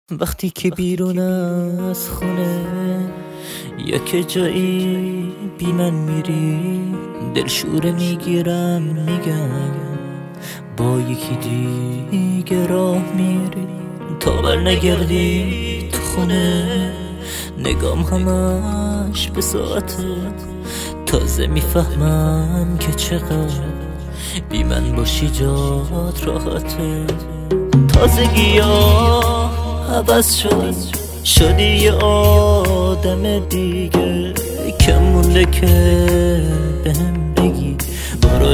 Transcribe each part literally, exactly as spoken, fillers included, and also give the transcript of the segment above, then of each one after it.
وقتی که بیرون از خونه یا که جایی بی من میری، دلشوره میگیرم میگم با یکی دیگه راه میری، تا بر نگردی تو خونه نگام همش به ساعته، تازه میفهمم که چقدر بی من باشی جات راحته. تازگی ها عوض شدی شدی یه آدم دیگه، که مونده که بهم بگی برو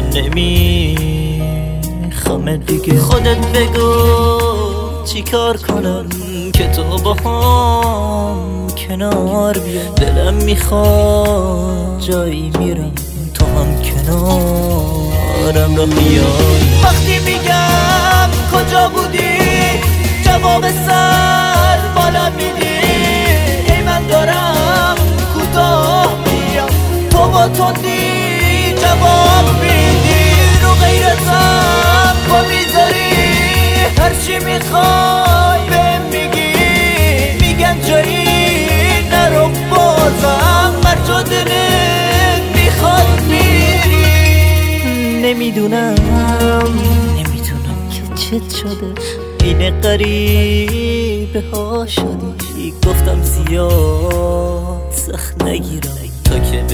نمیخوام دیگه. خودت بگو چی کار کنم که تو با هم کنار بیا، دلم میخواد جایی میرم تو هم کنارم را بیای. وقتی میگم کجا بودی جواب سر بالا میدی، ای من دارم کوتاه میام تو با تندی جواب میدی، رو غیرتم پا میذاری هرچی میخوای بهم میگی، میگن جایی نرو بازم هر جا دلت میخواد میری. نمیدونم نمیدونم که چت شده این غریبه ها شدی، گفتم زیاد سخت نگیرم تا که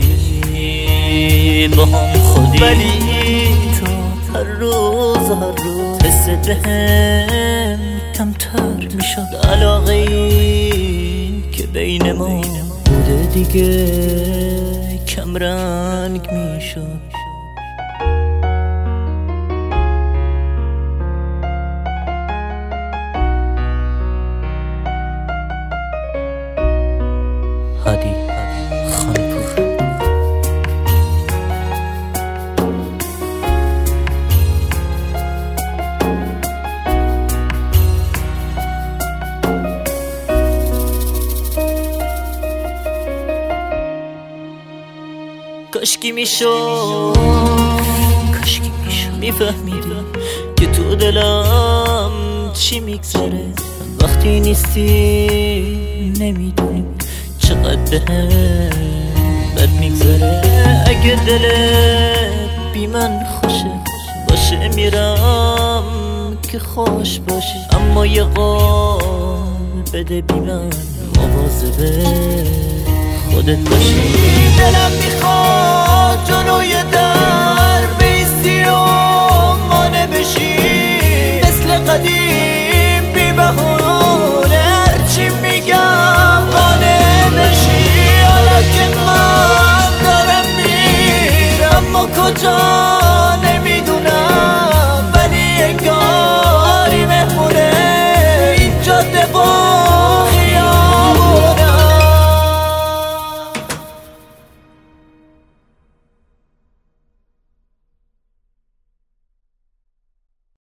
بشی با هم خودی، ولی تا هر روز هر روز حس بهم کمتر میشد، علاقه ای که بین ما بوده دیگه کم رنگ میشد. هادی خانپور. کاشکی میشد کاشکی میشد میفهمیدی که تو دلم چی میگذره، وقتی نیستی نمیدونی چقدر بهم بد میگذره. اگه دلت بی من خوشه باشه میرم که خوش باشه، اما یه قول بده بی من مواظب خودت باشی. دلم میخواد جلوی در بیستی و مانع بشی مثل قدیم